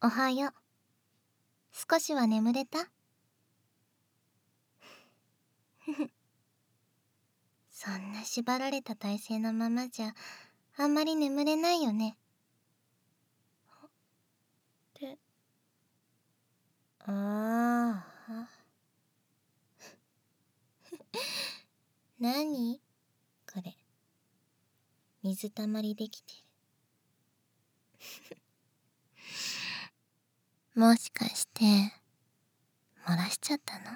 おはよう。少しは眠れた？そんな縛られた体勢のままじゃ、あんまり眠れないよね。ってああ。何これ。水たまりできてる。もしかして、漏らしちゃったの？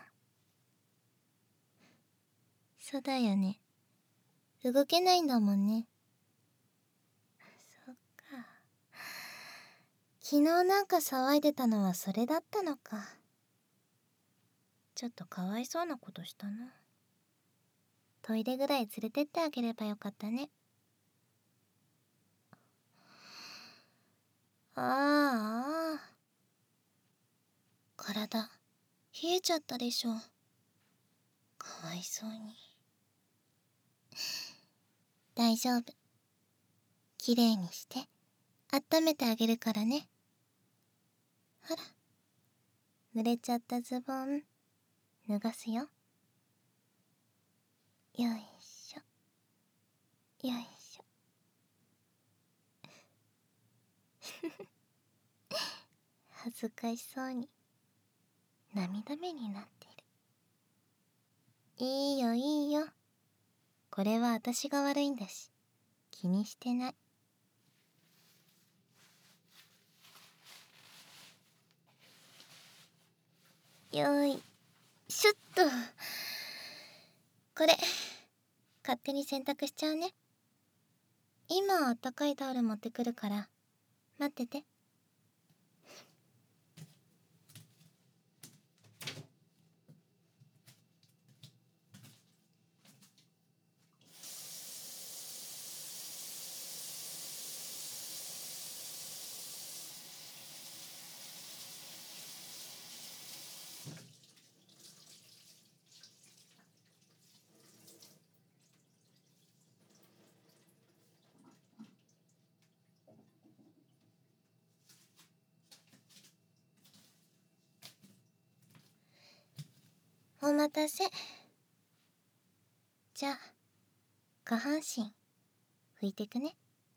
そうだよね。動けないんだもんね。そっか。昨日なんか騒いでたのはそれだったのか。ちょっとかわいそうなことしたな。トイレぐらい連れてってあげればよかったね。ああ。体、冷えちゃったでしょ。かわいそうに。大丈夫。きれいにして、温めてあげるからね。ほら。濡れちゃったズボン、脱がすよ。よいしょ。よいしょ。恥ずかしそうに、涙目になってる。いいよいいよ。これは私が悪いんだし、気にしてない。よいしょっと。これ、勝手に洗濯しちゃうね。今あったかいタオル持ってくるから、待ってて。お待たせ。じゃあ、下半身、拭いてくね。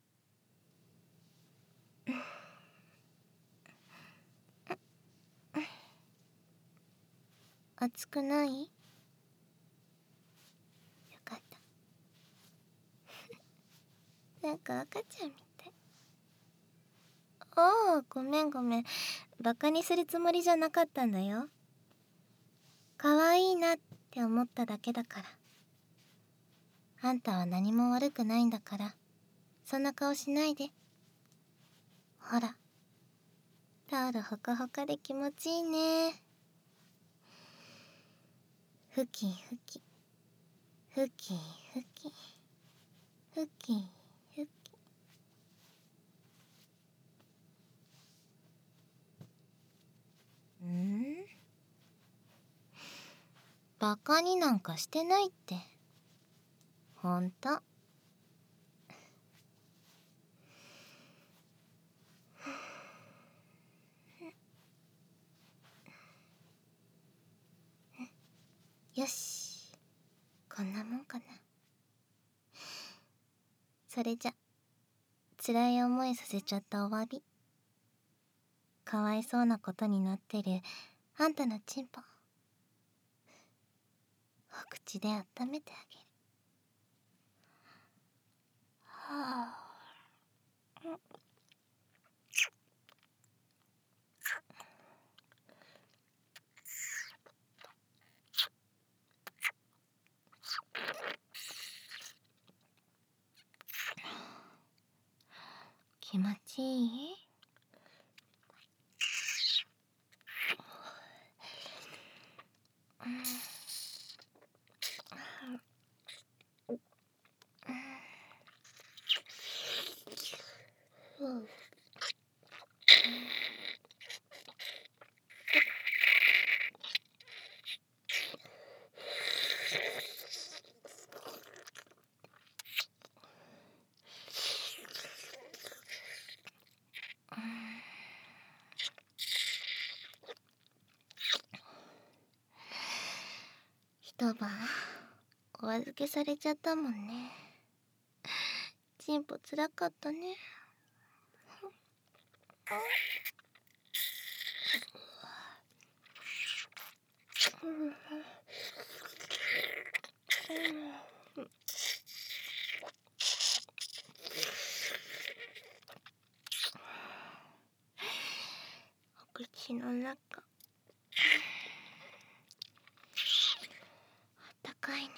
熱くない？よかった。なんか赤ちゃんみたい。ああ、ごめんごめん。バカにするつもりじゃなかったんだよ。可愛いなって思っただけだから。あんたは何も悪くないんだから、そんな顔しないで。ほら、タオルほかほかで気持ちいいね。ふきふき、ふきふき、ふきふき。バカになんかしてないって。ほんと。よし。こんなもんかな。それじゃ、辛い思いさせちゃったお詫び。かわいそうなことになってるあんたのチンポ。お口で温めてあげる。はあ。気持ちいい？うん。 一晩お預けされちゃったもんね。チンポつらかったね。お口の中あったかいね。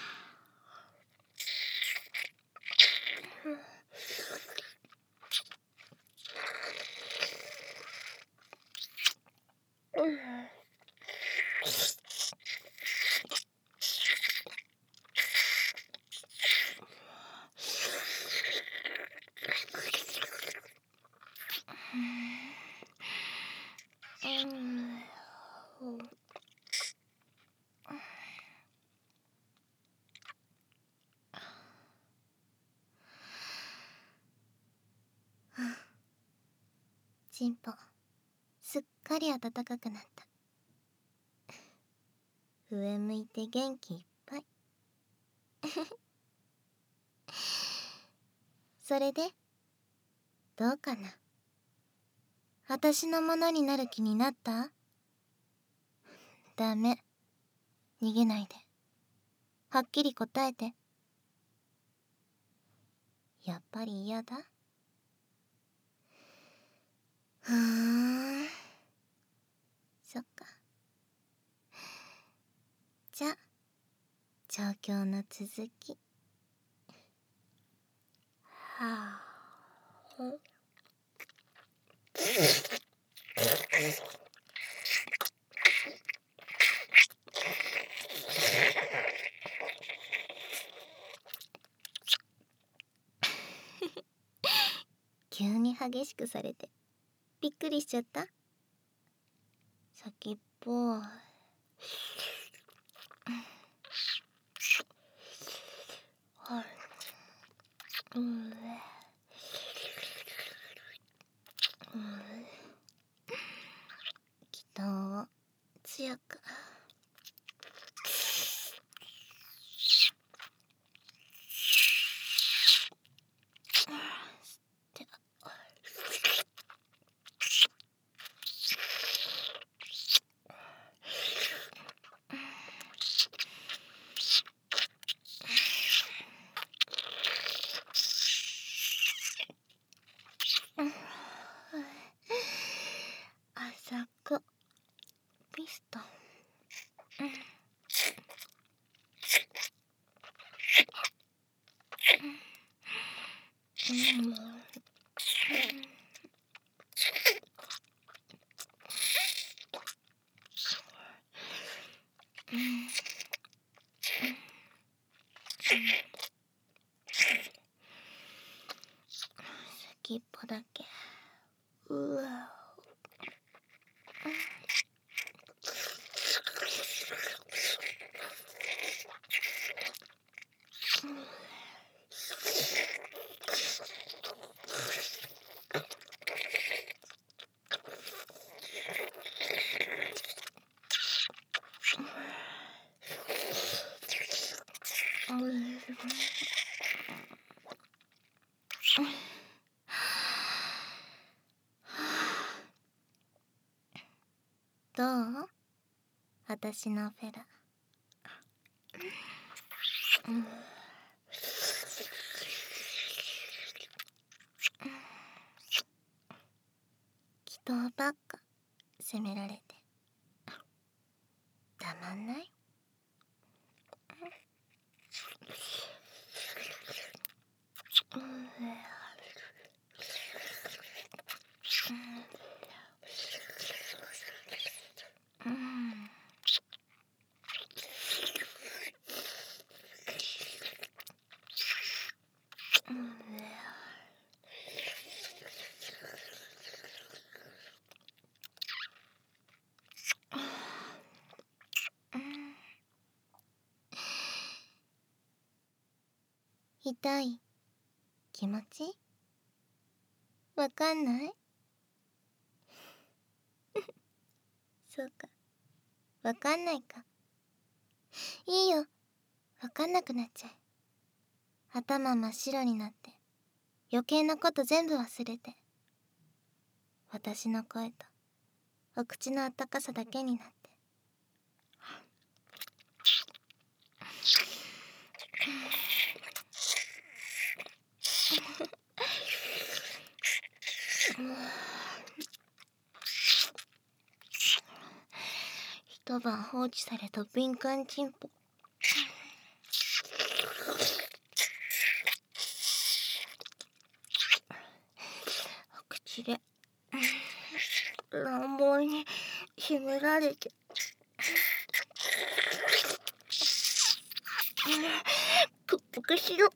チンポすっかり暖かくなった。上向いて元気いっぱい。それでどうかな。私のものになる気になった？ダメ、逃げないで。はっきり答えて。やっぱり嫌だ？ふーん、そっか。じゃ、状況の続き。はぁ。急に激しくされてびっくりしちゃった。先っぽ北を強く。浅くピストン。先っぽだけ。うわ。どう？私のフェラ。人ばっか責められてたまんない？痛い？気持ち？わかんない？そうか、わかんないか。 いいよ。わかんなくなっちゃう。頭真っ白になって余計なこと全部忘れて、私の声とお口のあったかさだけになって。一晩放置された敏感チンポ。お口で乱暴に秘められて、屈服しろ。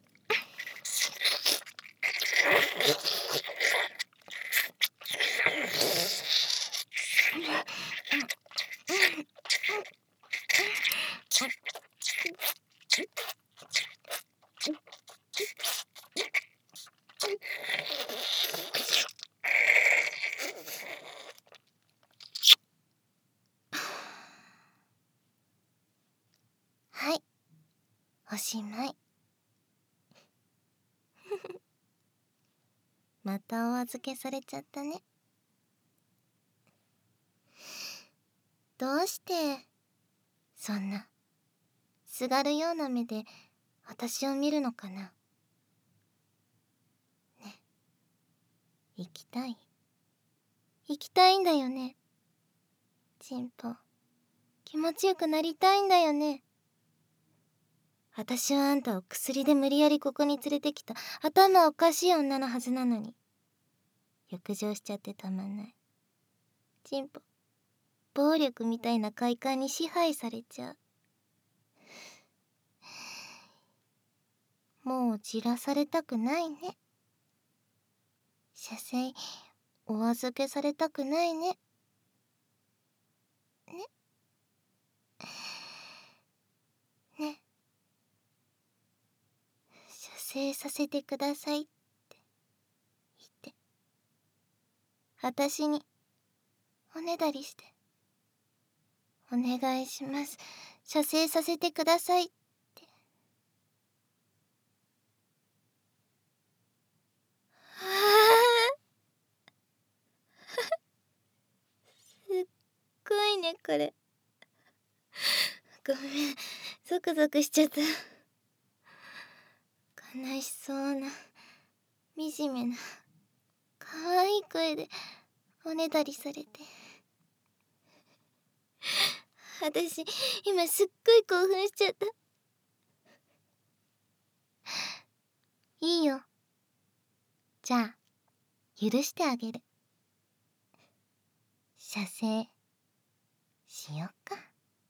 はい、おしまい。またお預けされちゃったね。どうしてそんなすがるような目で私を見るのかな。ね、行きたい？行きたいんだよね。チンポ、気持ちよくなりたいんだよね。私はあんたを薬で無理やりここに連れてきた頭おかしい女のはずなのに、欲情しちゃってたまんない。チンポ、暴力みたいな快感に支配されちゃう。もうじらされたくないね。射精お預けされたくないね。ね。射精させてくださいって言って、私におねだりして、お願いします、射精させてくださいって。すっごいねこれ。ごめん、ゾクゾクしちゃった。悲しそうな惨めな可愛い声でおねだりされて、私今すっごい興奮しちゃった。いいよ、じゃあ許してあげる。射精しよっか。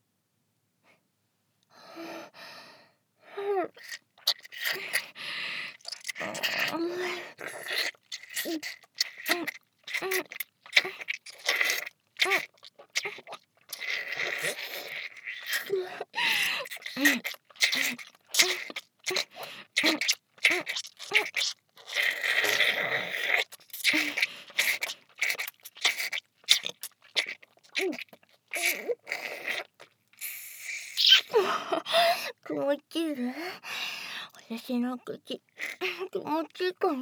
気持ちいいね。私の口気持ちいいかな。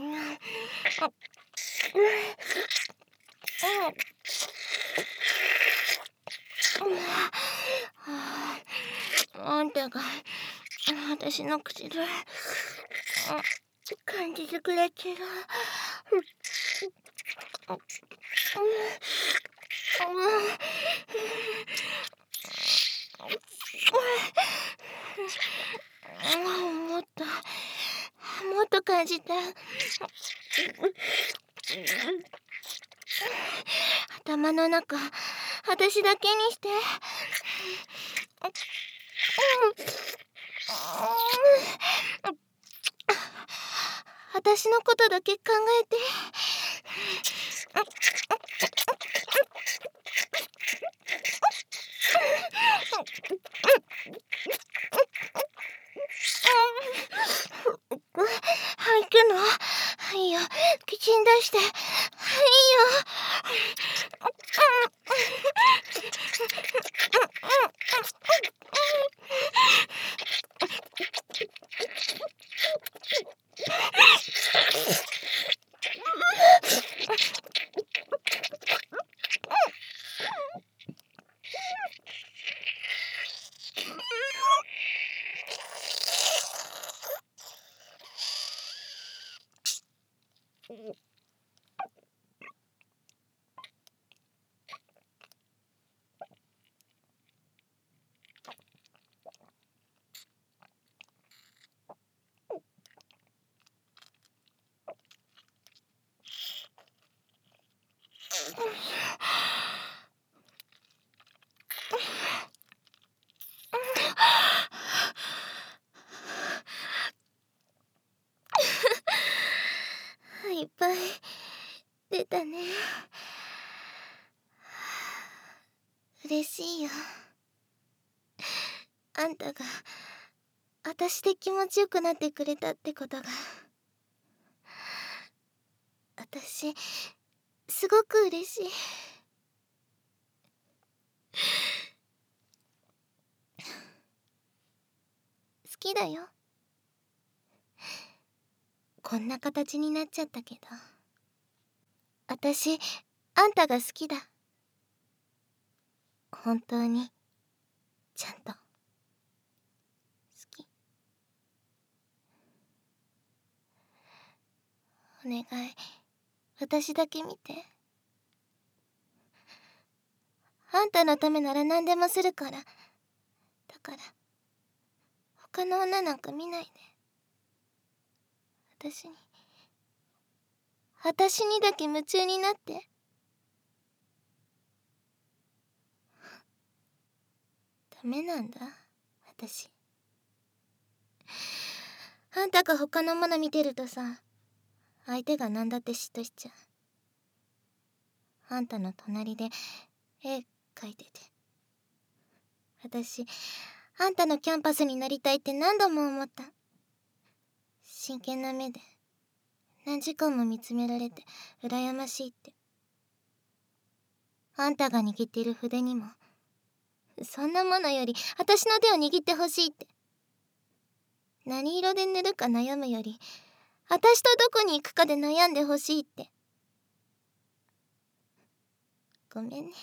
あんたが私の口で感じてくれてる。もっと感じた。頭の中私だけにして。私のことだけ考えて。はい、行くの？いいよ、口に出して。いいよ。 てたね。嬉しいよ。あんたが私で気持ちよくなってくれたってことが。私すごく嬉しい。好きだよ。こんな形になっちゃったけど、私あんたが好きだ。本当にちゃんと好き。お願い、私だけ見て。あんたのためなら何でもするから。だから他の女なんか見ないで。私にだけ夢中になって。ダメなんだ、私。あんたが他のもの見てるとさ、相手が何だって嫉妬しちゃう。あんたの隣で絵描いてて、私あんたのキャンパスになりたいって何度も思った。真剣な目で何時間も見つめられて羨ましいって。あんたが握っている筆にもそんなものより私の手を握ってほしいって。何色で塗るか悩むより私とどこに行くかで悩んでほしいって。ごめんね。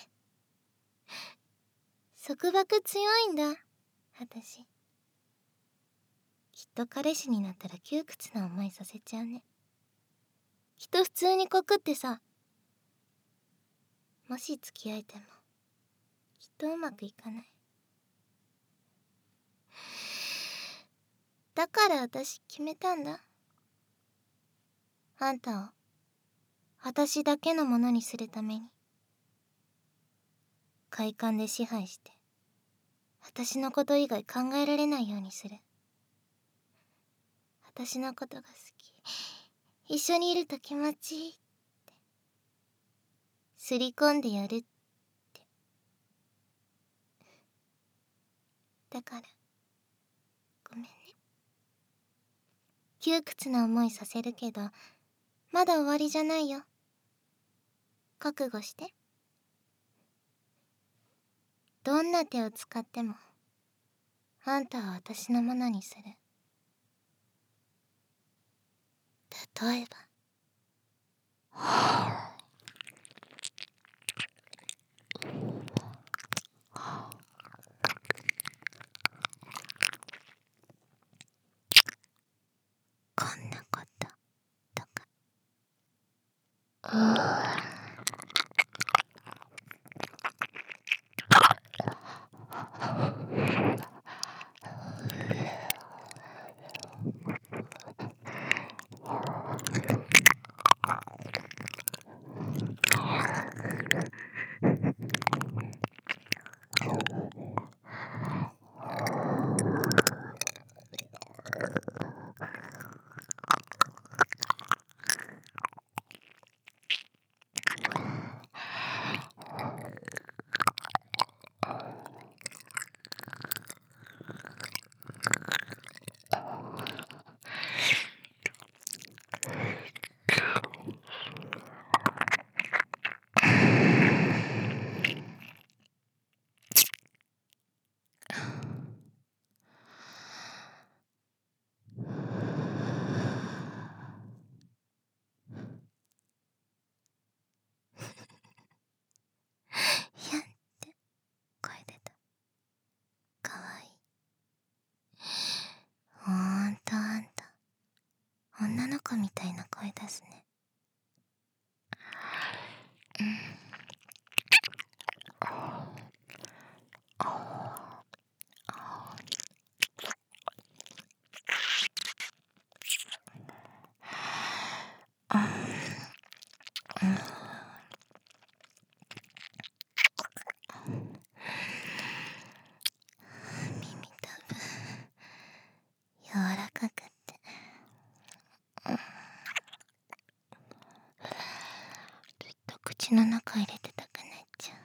束縛強いんだ、私。きっと彼氏になったら窮屈な思いさせちゃうね。きっと普通に告ってさ、もし付き合えてもきっとうまくいかない。だから私決めたんだ。あんたを私だけのものにするために。快感で支配して私のこと以外考えられないようにする。私のことが好き、一緒にいると気持ちいいってすり込んでやるって。だからごめんね。窮屈な思いさせるけどまだ終わりじゃないよ。覚悟して。どんな手を使ってもあんたは私のものにする。例えばこんなこととか。 口の中入れてたくなっちゃう。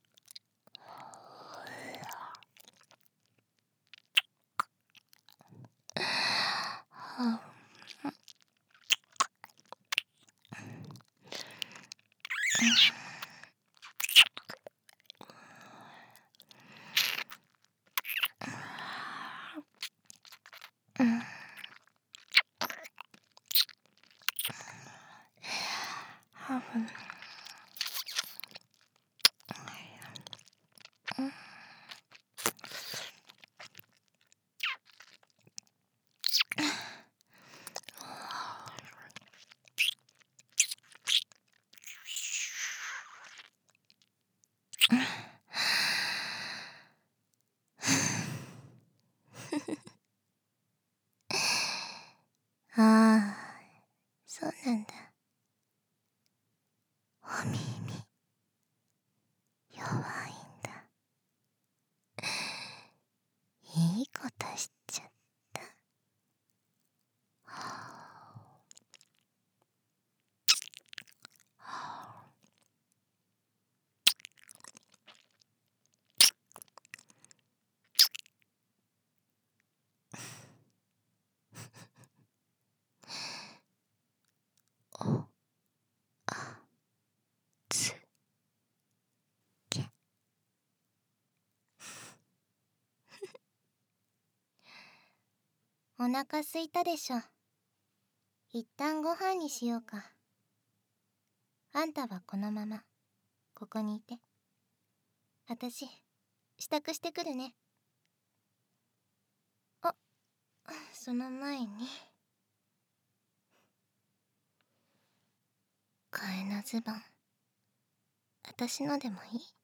ああ、そうなんだ。お耳弱いんだ。いいことしちゃった。お、あ、つ、け。お腹すいたでしょ。一旦ご飯にしようか。あんたはこのままここにいて。あたし支度してくるね。あ、その前に替えのズボン、あたしのでもいい？